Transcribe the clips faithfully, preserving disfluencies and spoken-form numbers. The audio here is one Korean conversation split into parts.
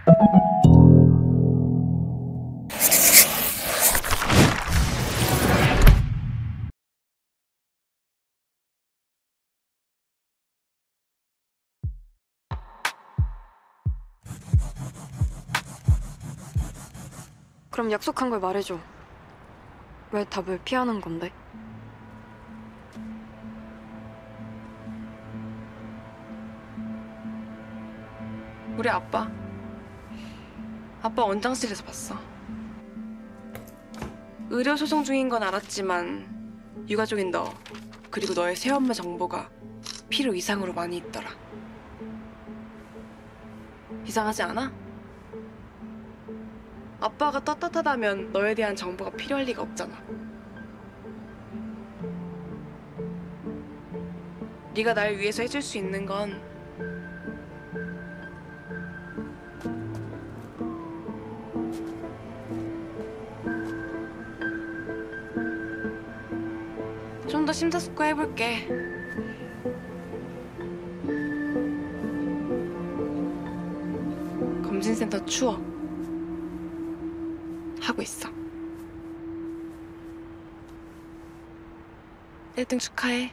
그럼 약속한 걸 말해줘. 왜 답을 피하는 건데? 우리 아빠. 아빠 원장실에서 봤어. 의료 소송 중인 건 알았지만 유가족인 너 그리고 너의 새엄마 정보가 필요 이상으로 많이 있더라. 이상하지 않아? 아빠가 떳떳하다면 너에 대한 정보가 필요할 리가 없잖아. 네가 날 위해서 해줄 수 있는 건 좀 더 심사숙고해볼게. 검진센터 추워. 하고 있어. 일 등 축하해.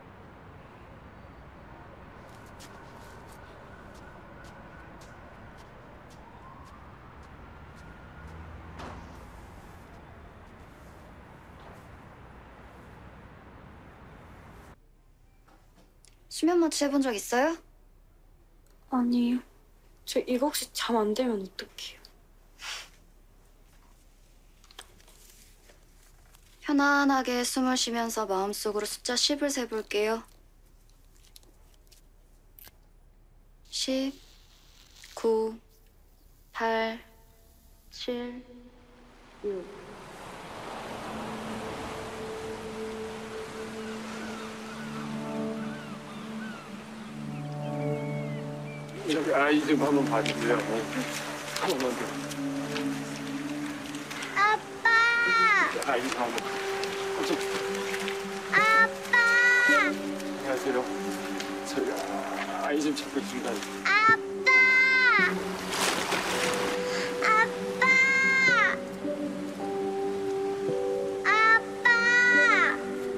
수면 마취 해본 적 있어요? 아니요. 저 이거 혹시 잠 안 되면 어떡해요? 편안하게 숨을 쉬면서 마음속으로 숫자 십을 세볼게요. 십, 구, 팔, 칠, 육. 저기 아이 좀 한번 봐주세요. 한 번만 더. 아빠! 아이 좀 한번. 좀. 아빠! 안녕하세요. 저기 아이 좀 잡고 있습니다. 아빠! 아빠! 아빠!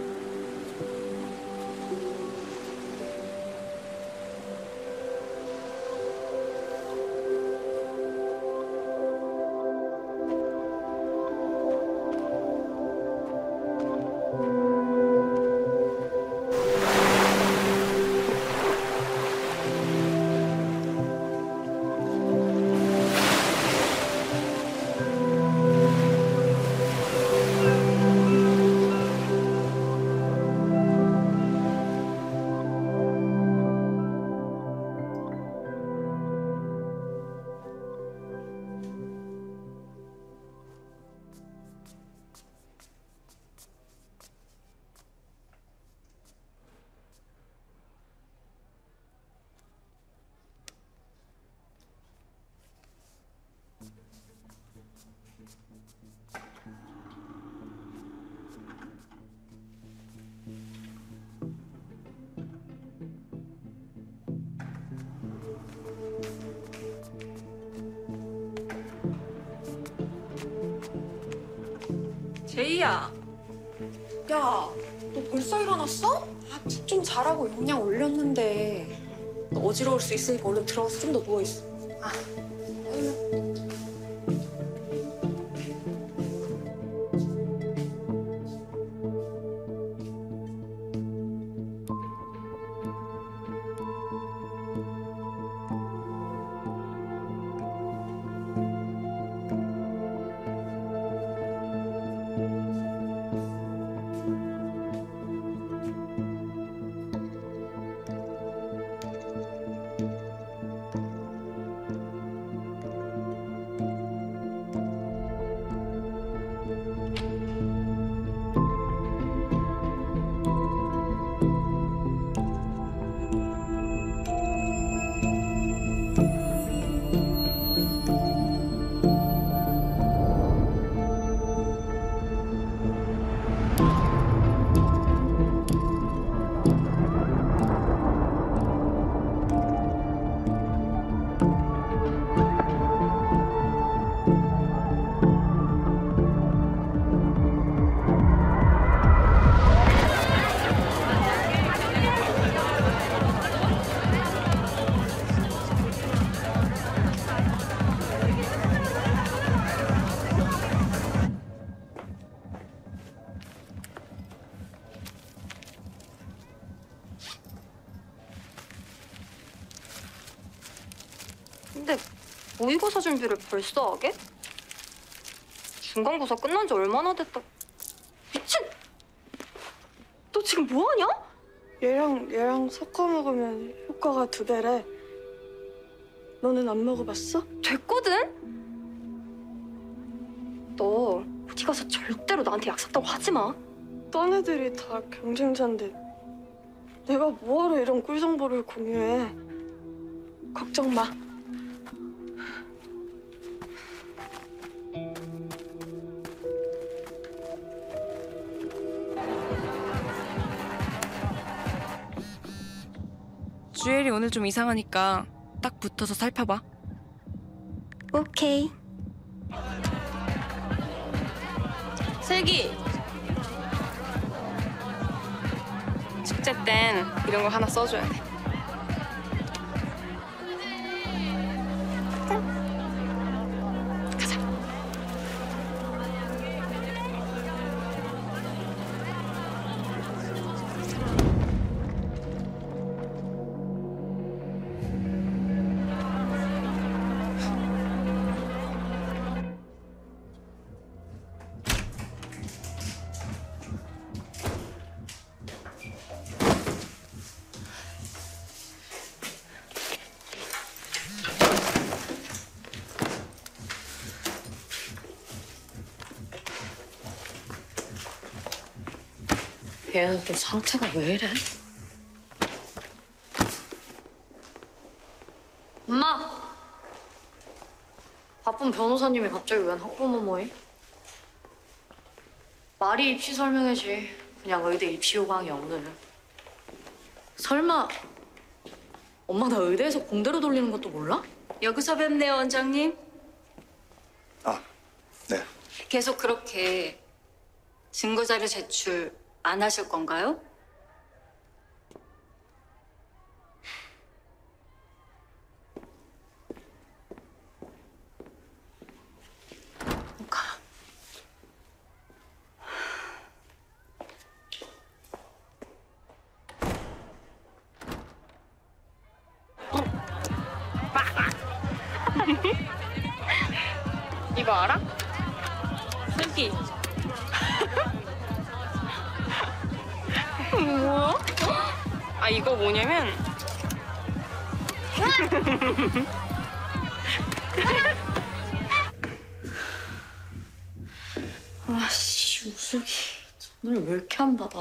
제이야. 야, 너 벌써 일어났어? 아, 좀 자라고 용량 올렸는데. 너 어지러울 수 있으니까 얼른 들어가서 좀 더 누워있어. 아, 아유. 근데 모의고사 준비를 벌써 하게? 중간고사 끝난 지 얼마나 됐다. 미친! 너 지금 뭐 하냐? 얘랑 얘랑 섞어 먹으면 효과가 두 배래. 너는 안 먹어봤어? 됐거든? 너 어디 가서 절대로 나한테 약 샀다고 하지 마. 딴 애들이 다 경쟁자인데 내가 뭐하러 이런 꿀 정보를 공유해. 걱정 마. 주엘이 오늘 좀 이상하니까 딱 붙어서 살펴봐. 오케이. 슬기! 축제 땐 이런 거 하나 써줘야 돼. 가자. 얘는 또 상태가 왜 이래? 엄마! 바쁜 변호사님이 갑자기 웬 학부모모임? 말이 입시 설명회지. 그냥 의대 입시 요강이야, 오늘은. 설마 엄마 나 의대에서 공대로 돌리는 것도 몰라? 여기서 뵙네요, 원장님. 아, 네. 계속 그렇게 증거자료 제출 안 하실 건가요? 가. 이거 알아? 슬기. 뭐야? 아 이거 뭐냐면 아씨, 우슬기. 오늘 왜 이렇게 안 받아?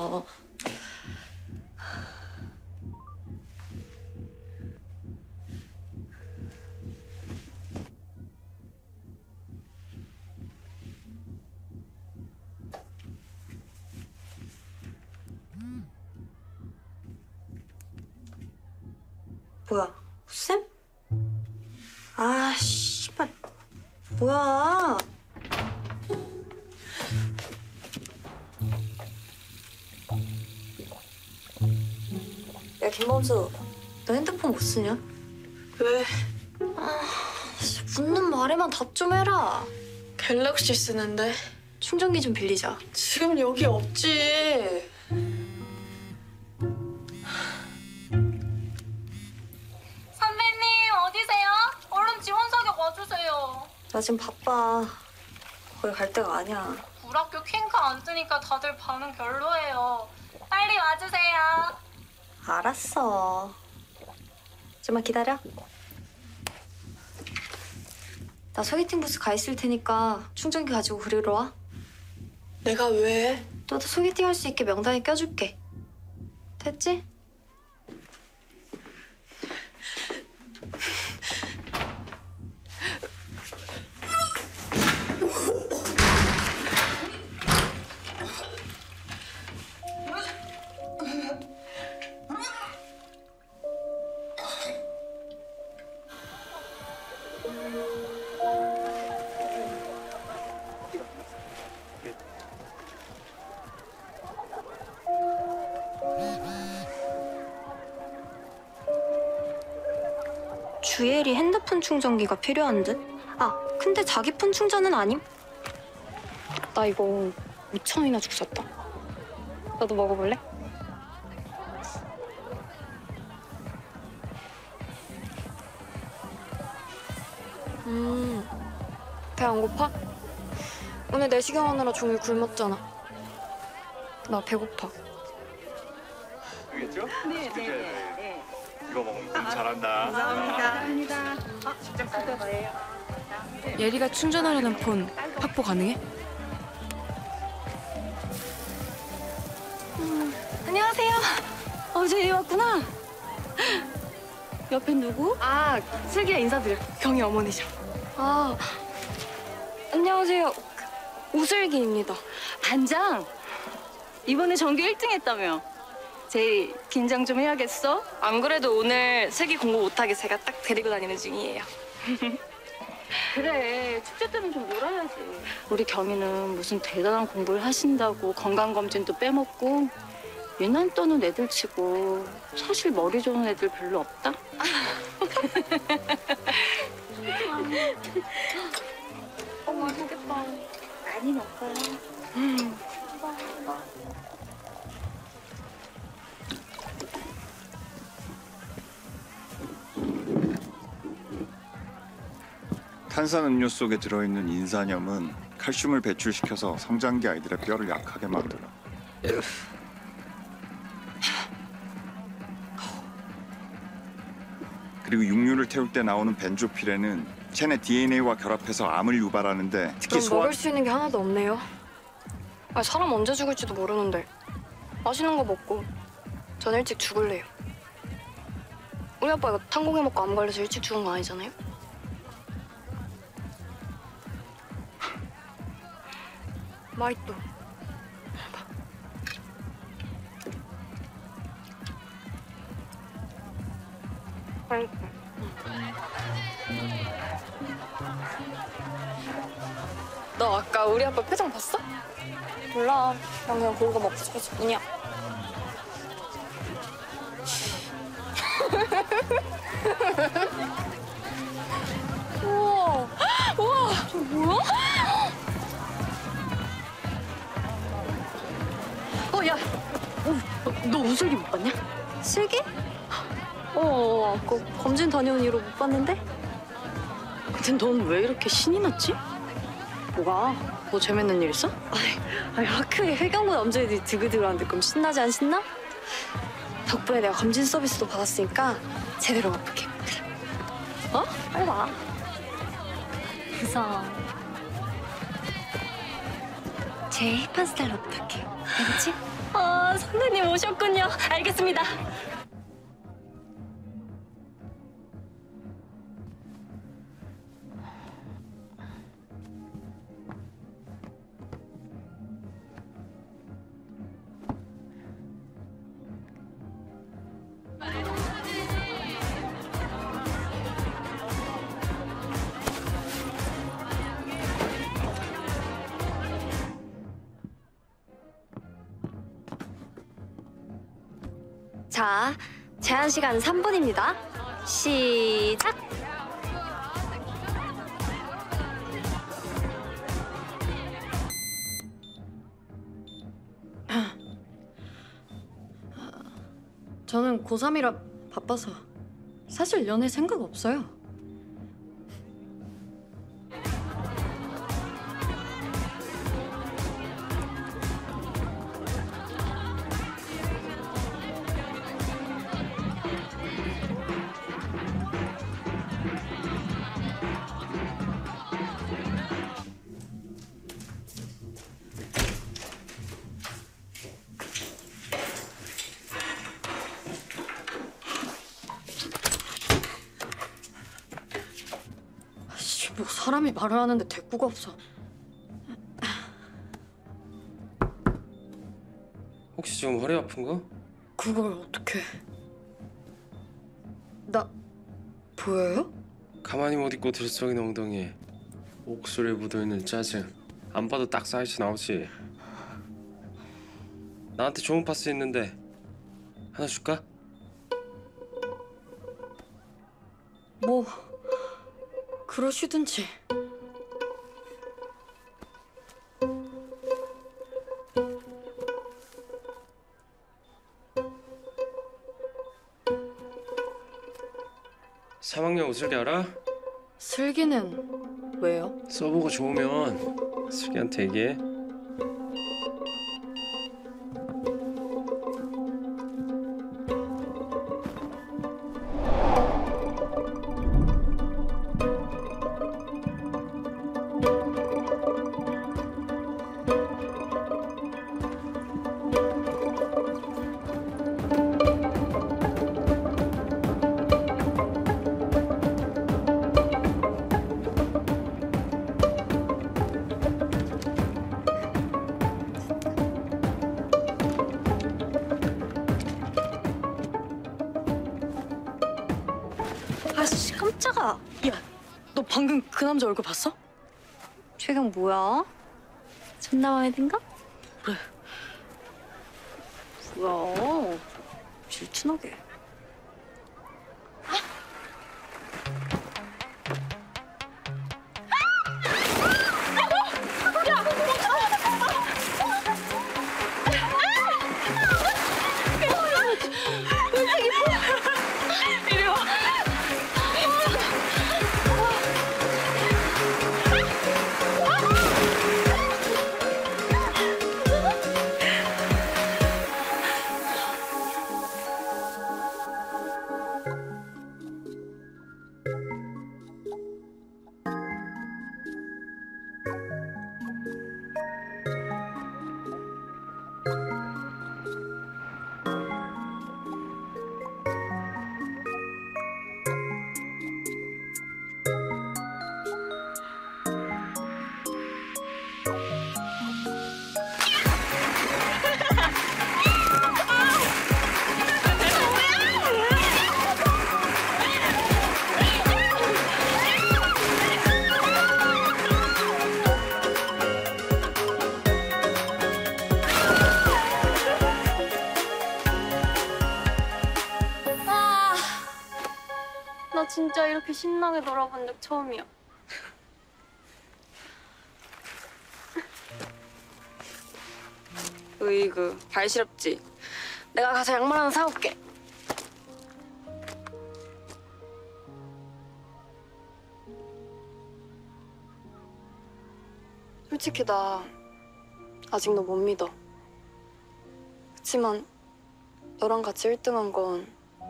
뭐야, 쌤? 아, 씨발. 뭐야. 야, 김범수. 너 핸드폰 못 쓰냐? 왜? 묻는 말에만 답 좀 해라. 갤럭시 쓰는데. 충전기 좀 빌리자. 지금 여기 없지. 선배님 어디세요? 얼른 지원 사격 와주세요. 나 지금 바빠. 거기 갈 데가 아니야. 불학교 퀸카 안 뜨니까 다들 반응 별로예요. 빨리 와주세요. 알았어. 좀만 기다려. 나 소개팅 부스 가 있을 테니까 충전기 가지고 그리러 와. 내가 왜? 너도 소개팅 할 수 있게 명단에 껴줄게. 됐지? 주엘이 핸드폰 충전기가 필요한 듯? 아, 근데 자기 폰 충전은 아님? 나 이거 오천 원이나 주고 샀다. 너도 먹어볼래? 음, 배 안 고파? 오늘 내시경 하느라 종일 굶었잖아. 나 배고파. 알겠죠? 네, 네, 네. 이거 먹으면 좀 잘한다. 예리가 충전하려는 폰 확보 가능해? 안녕하세요. 어, 제이 왔구나. 옆에 누구? 아, 슬기야 인사드려. 경희 어머니셔. 아, 안녕하세요. 오슬기입니다. 반장. 이번에 전교 일 등 했다며. 제이 긴장 좀 해야겠어? 안 그래도 오늘 슬기 공부 못하게 제가 딱 데리고 다니는 중이에요. 그래, 축제 때는 좀 놀아야지. 우리 경이는 무슨 대단한 공부를 하신다고 건강검진도 빼먹고 유난 떠는 애들 치고 사실 머리 좋은 애들 별로 없다? 어, 맛있겠다. 많이 먹어요. 탄산음료 속에 들어있는 인산염은 칼슘을 배출시켜서 성장기 아이들의 뼈를 약하게 만들어. 그리고 육류를 태울 때 나오는 벤조필에는 체내 디엔에이와 결합해서 암을 유발하는데 특히 넌 소화... 먹을 수 있는 게 하나도 없네요. 아, 사람 언제 죽을지도 모르는데 맛있는 거 먹고 전 일찍 죽을래요. 우리 아빠가 탄공해 먹고 암 걸려서 일찍 죽은 거 아니잖아요? 맛있다. 맛있다. 너 아까 우리 아빠 표정 봤어? 몰라. 난 그냥 그거 먹고 싶었을 뿐이야. 우와. 우와. 저 뭐야? 어, 야. 어, 너 우슬기 못 봤냐? 슬기? 어, 아까 검진 다녀온 이후로 못 봤는데? 근데 넌 왜 이렇게 신이 났지? 뭐가? 뭐 재밌는 일 있어? 아니, 학교에 회경부 남자애들이 드그드그하는데 그럼 신나지 안 신나? 덕분에 내가 검진 서비스도 받았으니까 제대로 맛볼게. 어? 빨리 와. 무서워. 제일 힙한 스타일로 부탁해. 알겠지? 아, 선배님 오셨군요. 알겠습니다. 자, 제한 시간 삼 분입니다. 시작! 저는 고삼이라 바빠서 사실 연애 생각 없어요. 뭐 사람이 말을 하는데 대꾸가 없어. 혹시 지금 허리 아픈가? 그걸 어떻게? 나 보여요? 가만히 못 있고 들썩이는 엉덩이에 목소리에 묻어있는 짜증 안 봐도 딱 사이즈 나오지. 나한테 좋은 파스 있는데 하나 줄까? 뭐 그러시든지. 삼 학년 오슬기 알아? 슬기는 왜요? 서버가 좋으면 슬기한테 얘기해. 아씨 깜짝아. 야, 너 방금 그 남자 얼굴 봤어? 최경 뭐야? 존나 마음에 든가? 그래. 뭐야? 질투나게. 나 진짜 이렇게 신나게 놀아본 적 처음이야. 으이그 발 시렵지? 내가 가서 양말 하나 사올게. 솔직히 나 아직 너 못 믿어. 그치만 너랑 같이 일 등 한 건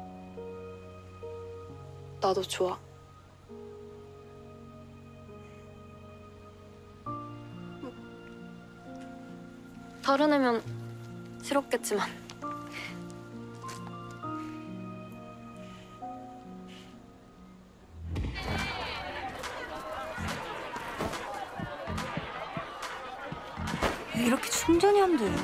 나도 좋아. 다른 애면 싫었겠지만. 왜 이렇게 충전이 안 돼?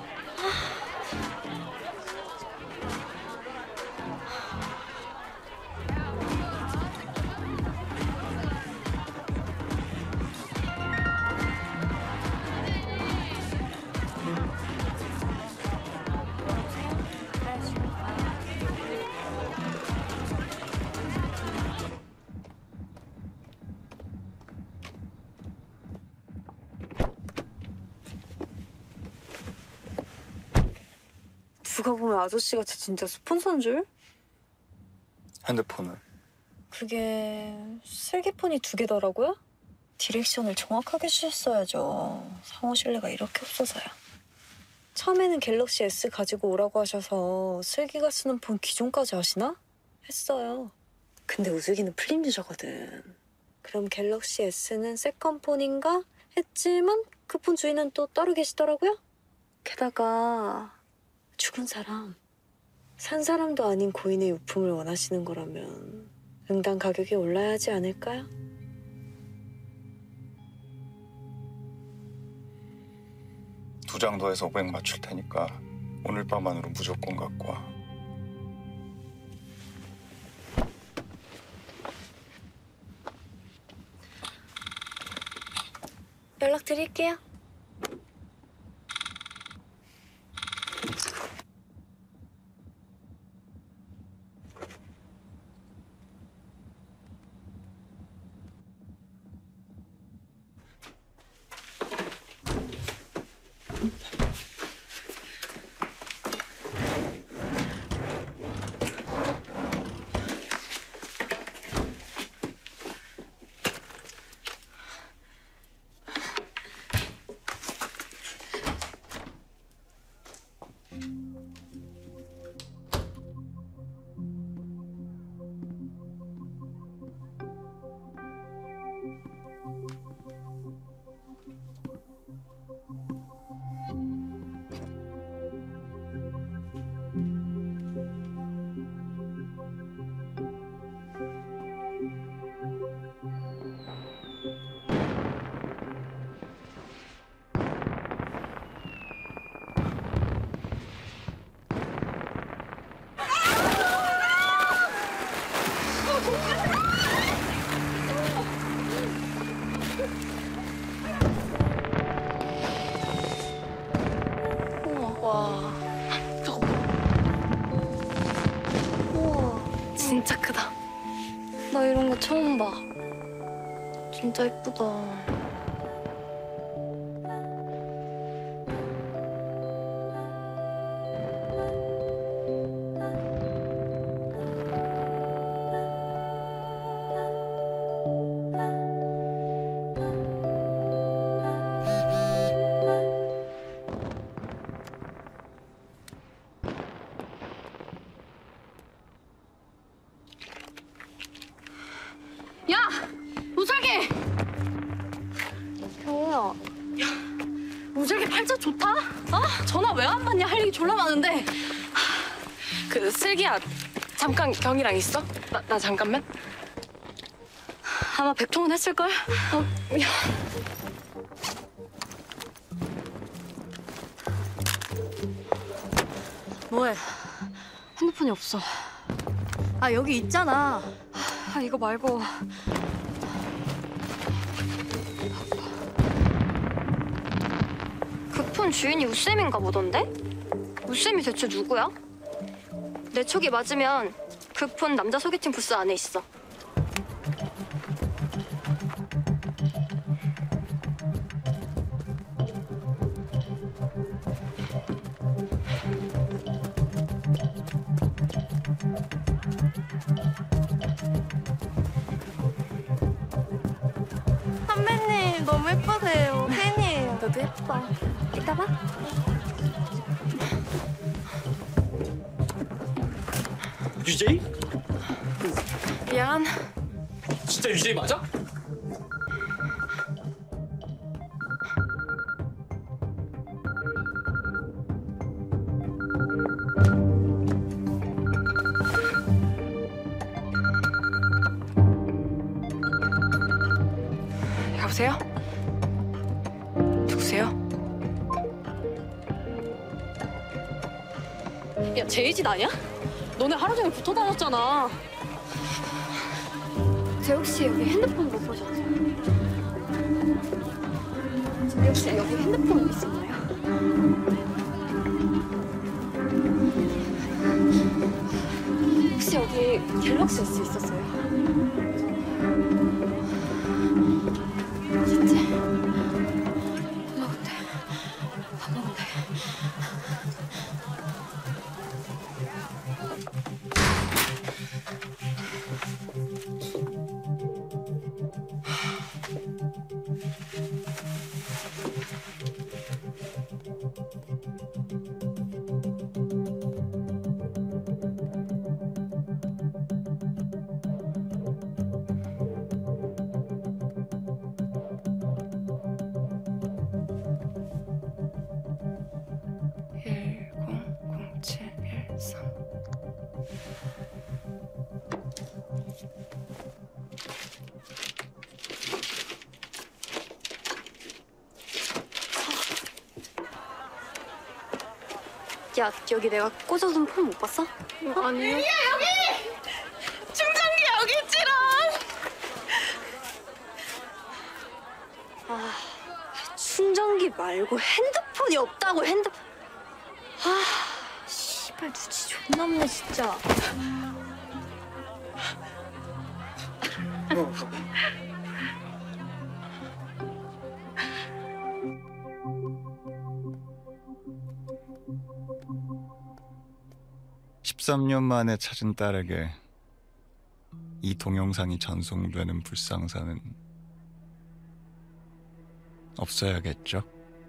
누가 보면 아저씨가 진짜 스폰서인 줄? 핸드폰은? 그게 슬기폰이 두 개더라고요? 디렉션을 정확하게 주셨어야죠. 상호 신뢰가 이렇게 없어서요. 처음에는 갤럭시 에스 가지고 오라고 하셔서 슬기가 쓰는 폰 기종까지 아시나? 했어요. 근데 우슬기는 프림 유저거든. 그럼 갤럭시 에스는 세컨폰인가? 했지만 그 폰 주인은 또 따로 계시더라고요. 게다가 죽은 사람, 산 사람도 아닌 고인의 유품을 원하시는 거라면 응당 가격이 올라야 하지 않을까요? 두 장 더해서 오백 맞출 테니까 오늘 밤 안으로 무조건 갖고 와. 연락드릴게요. 진짜 예쁘다. 야! 우설기! 경우야. 우설기 팔자 좋다? 어? 전화 왜 안 받냐? 할 얘기 졸라 많은데. 그 슬기야, 잠깐 경이랑 있어? 나, 나 잠깐만. 아마 백통은 했을걸? 어, 야. 뭐해? 핸드폰이 없어. 아, 여기 있잖아. 아, 이거 말고. 그 폰 주인이 우쌤인가 보던데? 우쌤이 대체 누구야? 내 촉이 맞으면 그 폰 남자 소개팅 부스 안에 있어. 선배님 너무 예쁘세요. 팬이에요. 너도 예뻐. 이따 봐. 유제이? 미안. 진짜 유제이 맞아? 여보세요? 누구세요? 야, 제이짓 아니야? 너네 하루 종일 붙어 다녔잖아. 저 혹시 여기 핸드폰 못 보셨어요? 저 혹시 여기 핸드폰 있었나요? 혹시 여기 갤럭시 에스 있었어요? 진짜? 엄마 근데 밥 먹을래? 일공공칠일삼. 야, 여기 내가 꽂아둔 폰 못 봤어? 아니요. 충전기 여기 있지롱. 아, 충전기 말고 핸드폰이 없다고 핸드폰. 아, 씨발 눈치 존나 없네 진짜. 십삼 년 만에 찾은 딸에게 이 동영상이 전송되는 불상사는 없어야겠죠?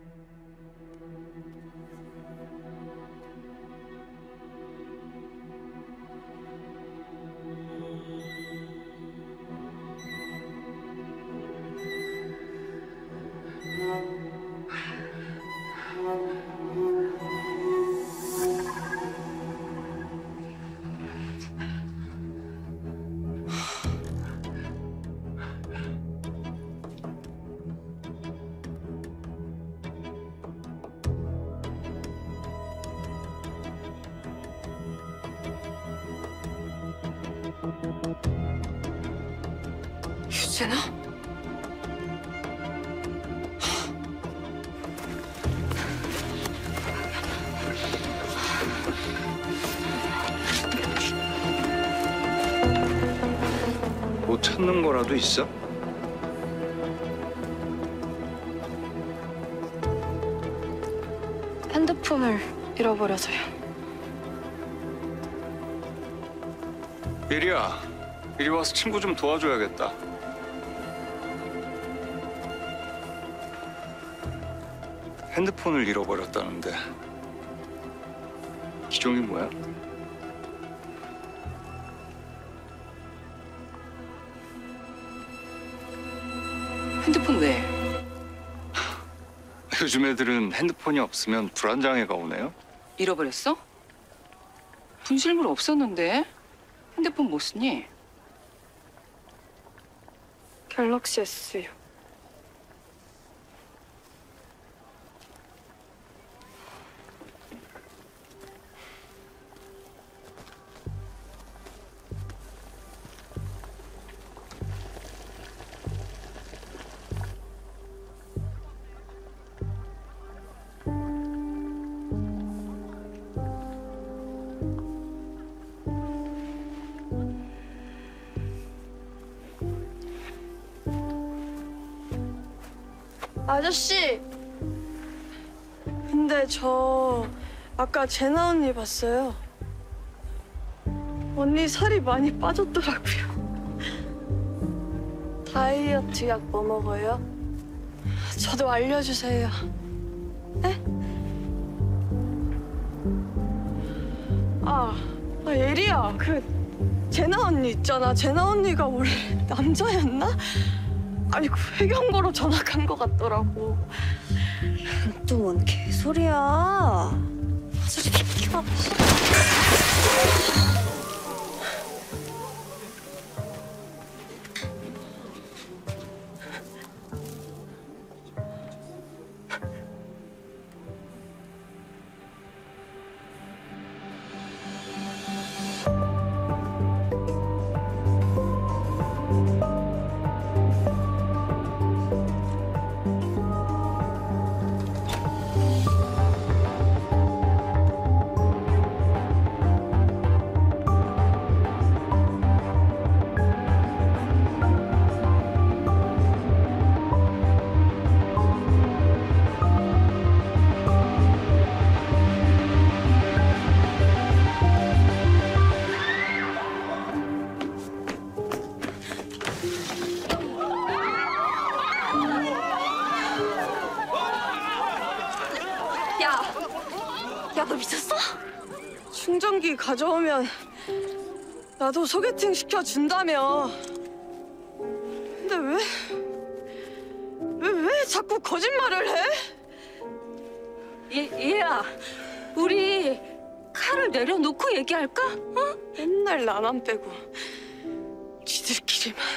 유진아? 뭐 찾는 거라도 있어? 핸드폰을 잃어버려서요. 예리야, 이리 와서 친구 좀 도와줘야겠다. 핸드폰을 잃어버렸다는데 기종이 뭐야? 핸드폰 왜? 요즘 애들은 핸드폰이 없으면 불안장애가 오네요. 잃어버렸어? 분실물 없었는데 핸드폰 뭐 쓰니? 갤럭시 에스요. 아저씨! 근데 저 아까 제나 언니 봤어요. 언니 살이 많이 빠졌더라고요. 다이어트 약 뭐 먹어요? 저도 알려주세요. 네? 아, 아 예리야. 그 제나 언니 있잖아. 제나 언니가 원래 남자였나? 아니 그 회경거로 전화 간 것 같더라고. 또 뭔 개소리야. 아저씨 비키가. 야, 너 미쳤어? 충전기 가져오면 나도 소개팅 시켜준다며. 근데 왜, 왜, 왜 자꾸 거짓말을 해? 얘, 얘야, 우리 칼을 내려놓고 얘기할까? 어? 맨날 나만 빼고 지들끼리만.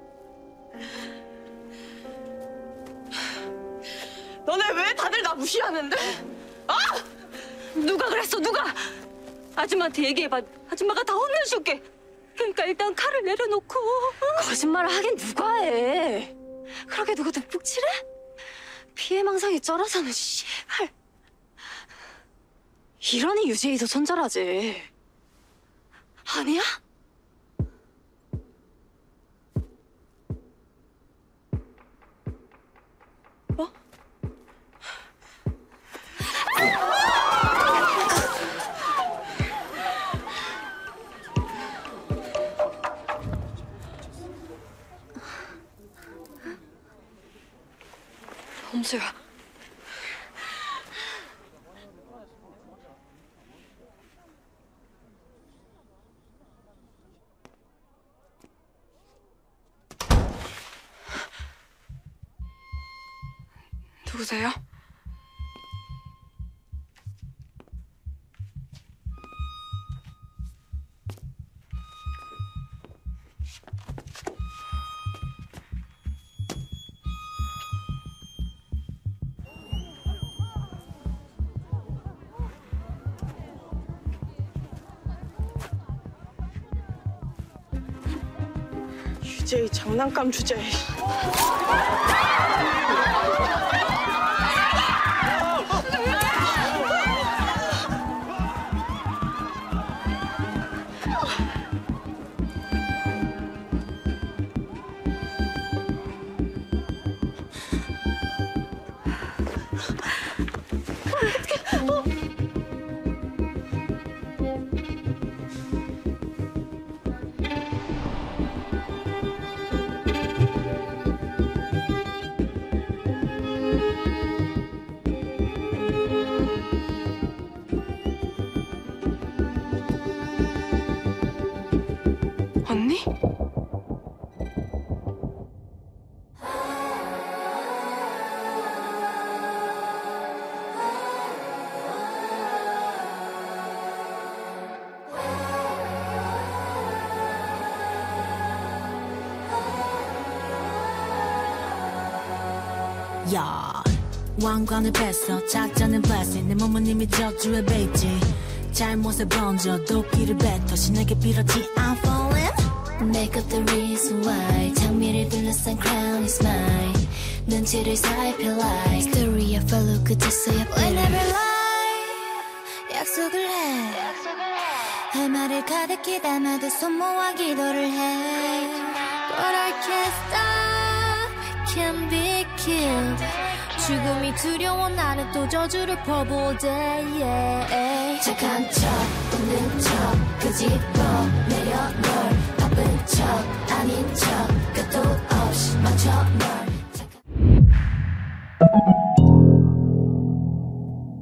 너네 왜 다들 나 무시하는데? 아! 누가 그랬어, 누가? 아줌마한테 얘기해봐. 아줌마가 다 혼내줄게. 그러니까 일단 칼을 내려놓고. 어? 거짓말을 하긴 누가 해. 그렇게 누구 득북 칠해? 피해망상이 쩔어서는 씨발. 이러니 유재이도 손절하지. 아니야? 뭐? 범수야. 누구세요? 유재이 장난감 주제. 어? 야 왕관을 뺐어 작전은 blessing 내 몸은 이미 저주에 베이지 잘못에 번져 도끼를 뱉어 신에게 빌었지 I'm falling Make up the reason why 장미를 둘러싼 crown is mine 눈치를 살펴 like Story of follow 그제서야 Whenever lie 약속을 해 할 말을 가득히 담아도 손 모아 기도를 해 But I can't stop Can't be killed 죽음이 두려워 나는 또 저주를 퍼보대 yeah. 착한 척 웃는 척 끄집어 내려 널 바쁜 척 아닌 척 끝도 없이 맞춰